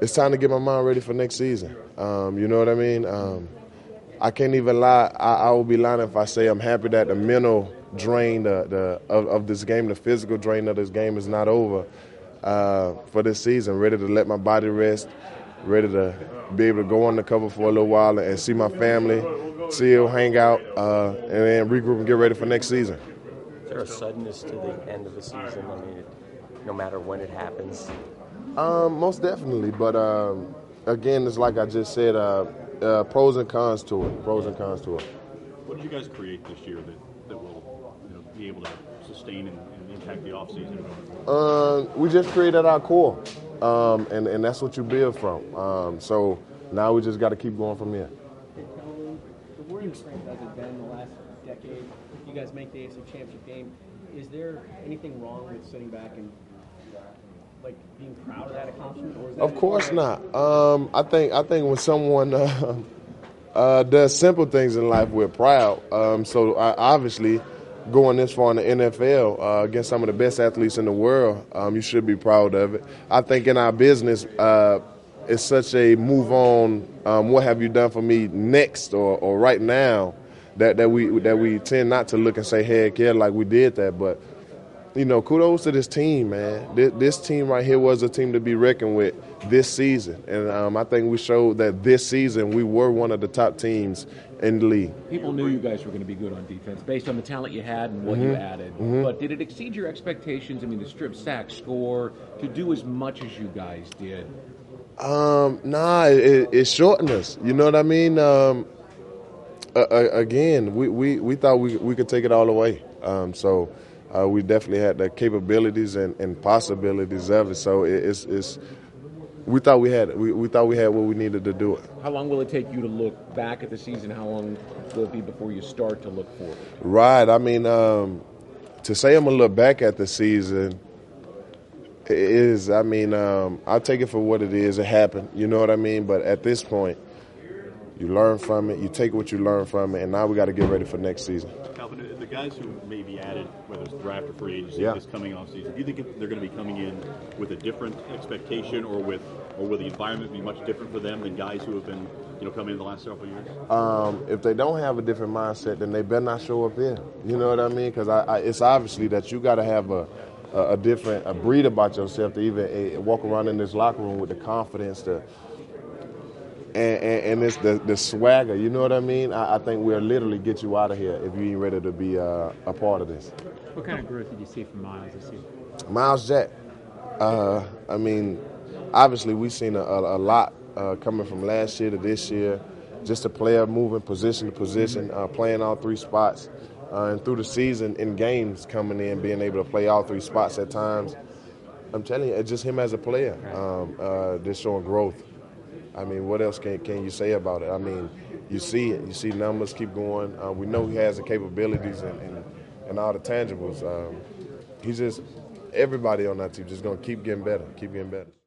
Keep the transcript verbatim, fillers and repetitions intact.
it's time to get my mind ready for next season. Um, you know what I mean? Um, I can't even lie. I, I will be lying if I say I'm happy that the mental drain the, the of, of this game, the physical drain of this game is not over uh, for this season. Ready to let my body rest, ready to be able to go on the cover for a little while and see my family, chill, hang out, uh, and then regroup and get ready for next season. Is there a suddenness to the end of the season? I mean, it, no matter when it happens? Um, most definitely, but um, again, it's like I just said, uh, uh, pros and cons to it. Pros and cons to it. What did you guys create this year that, that will you know, be able to sustain and, and impact the offseason? Uh, we just created our core, um, and, and that's what you build from. Um, so now we just got to keep going from here. The Warriors' strength has it been the last decade? You guys make the A F C Championship game. Is there anything wrong with sitting back and like being proud of that accomplishment? Or is that of course not. Um, I think I think when someone uh, uh, does simple things in life, we're proud. Um, so I, obviously, going this far in the N F L uh, against some of the best athletes in the world, um, you should be proud of it. I think in our business, uh, it's such a move on. Um, what have you done for me next or, or right now? That, that we that we tend not to look and say, heck yeah, like we did that. But, you know, kudos to this team, man. This, this team right here was a team to be reckoned with this season. And um, I think we showed that this season we were one of the top teams in the league. People knew you guys were going to be good on defense based on the talent you had and what mm-hmm. you added. Mm-hmm. But did it exceed your expectations? I mean, to strip, sack, score, to do as much as you guys did? Um, nah, it, it shortened us. You know what I mean? Um, Uh, again, we, we, we thought we we could take it all away. Um, so uh, we definitely had the capabilities and, and possibilities of it. So it, it's it's we thought we had we, we thought we had what we needed to do it. How long will it take you to look back at the season? How long will it be before you start to look forward? Right. I mean, um, to say I'm gonna look back at the season is, I mean, um, I'll take it for what it is. It happened. You know what I mean? But at this point, you learn from it, you take what you learn from it, and now we got to get ready for next season. Calvin, the guys who may be added, whether it's draft or free agency, yeah. this coming off season, do you think they're going to be coming in with a different expectation, or with, or will the environment be much different for them than guys who have been, you know, coming in the last several years? Um, if they don't have a different mindset, then they better not show up here. You know what I mean? Because I, I, it's obviously that you got to have a, a, a different a breed about yourself to even uh, walk around in this locker room with the confidence to. And, and, and it's the, the swagger, you know what I mean? I, I think we'll literally get you out of here if you ain't ready to be uh, a part of this. What kind of growth did you see from Myles this year? Myles Jack. Uh, I mean, obviously we've seen a, a, a lot uh, coming from last year to this year. Just a player moving position to position, uh, playing all three spots. Uh, and through the season, in games coming in, being able to play all three spots at times. I'm telling you, it's just him as a player, um, uh, just showing growth. I mean, what else can can you say about it? I mean, you see it. You see numbers keep going. Uh, we know he has the capabilities and, and, and all the tangibles. Um, he's just, everybody on that team just going to keep getting better, keep getting better.